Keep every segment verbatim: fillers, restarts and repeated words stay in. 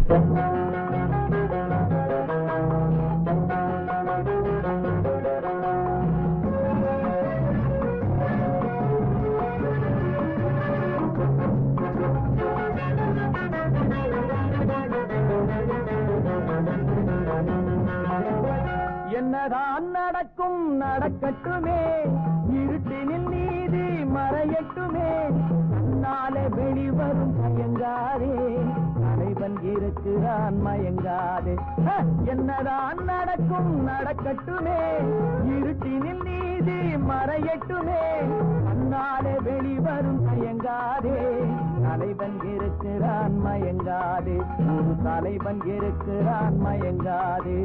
என்னதான் நடக்கும் நடக்கட்டுமே, இருட்டினில் நீதி மறையட்டுமே, நாளை வெளிவரும் மயங்காதே, தலைவன் இருக்கிறான் மயங்காதே. என்னதான் நடக்கும் நடக்கட்டுமே, இருட்டினில் நீதி மறையட்டுமே, நாளை வெளிவரும் மயங்காதே, தலைவன் இருக்கிறான் மயங்காதே, ஒரு தலைவன் இருக்கிறான் மயங்காதே.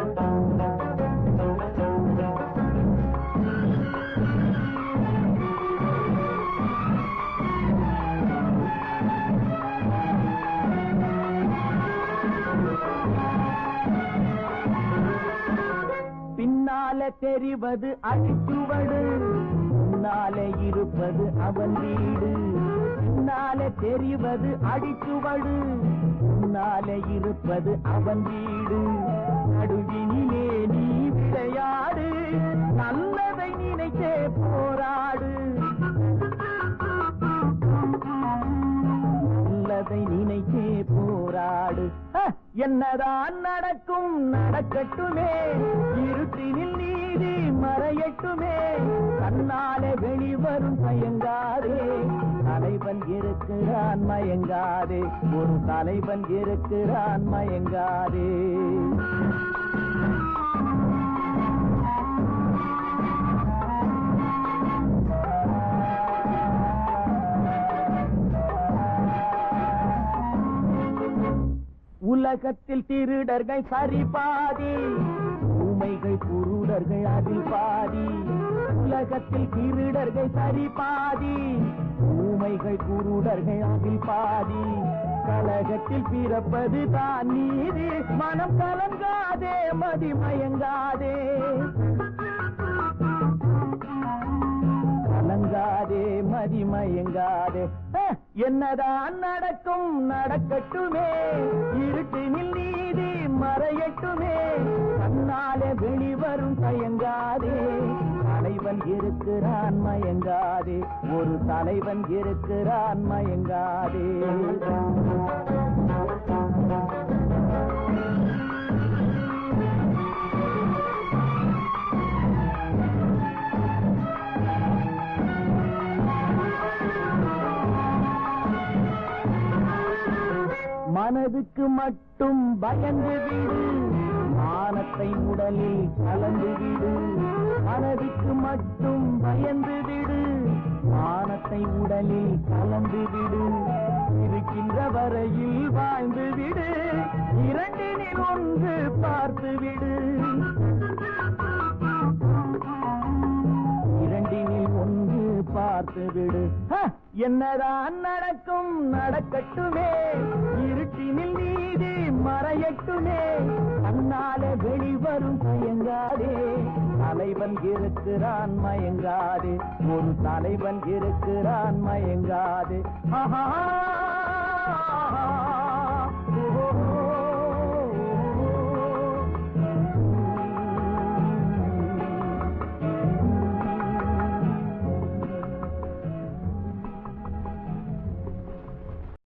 பின்னாலே தெரிவது அடிச்சுவடு, முன்னாலே இருப்பது அவன் வீடு. பின்னாலே தெரிவது அடிச்சுவடு, முன்னாலே இருப்பது அவன் வீடு. நடுவினிலே நீ விளையாடு, நல்லதை நினைத்தே போராடு, நல்லதை நினைத்தே போராடு. என்னதான் நடக்கும் நடக்கட்டுமே, இருட்டினில் நீதி மறையட்டுமே, கண்ணாலே வெளிவரும் மயங்காதே, தலைவன் இருக்கிறான் மயங்காதே, ஒரு தலைவன் இருக்கிறான் மயங்காதே. உலகத்தில் திருடர்கள் சரி பாதி, ஊமைகள் குருடர்கள் அதில் பாதி. உலகத்தில் திருடர்கள் சரி பாதி, ஊமைகள் குருடர்கள் அதில் பாதி. கலகத்தில் பிறப்பது தான் நீதி, மனம் கலங்காதே மதி மயங்காதே, கலங்காதே மதி மயங்காதே. என்னதான் நடக்கும் நடக்கட்டுமே, இருட்டினில் நீதி மறையட்டுமே, கண்ணாலே வெளிவரும் தயங்காதே, தலைவன் இருக்கிறான் மயங்காதே, ஒரு தலைவன் இருக்கிறான் மயங்காதே. மனதுக்கு மட்டும் பயந்து விடு, மானத்தை உடலில் கலந்து விடு. மனதுக்கு மட்டும் பயந்து விடு, மானத்தை உடலில் கலந்து விடு. இருக்கின்ற வரையில் வாழ்ந்து விடு, இரண்டினில் ஒன்று பார்த்து விடு, இரண்டினில் ஒன்று பார்த்து விடு. என்னதான் நடக்கும் நடக்கட்டுமே, இருட்டினில் நீதி மறையட்டுமே, கண்ணாலே வெளிவரும் மயங்காதே, தலைவன் இருக்கிறான் மயங்காதே, ஒரு தலைவன் இருக்கிறான் மயங்காதே. ஆஹா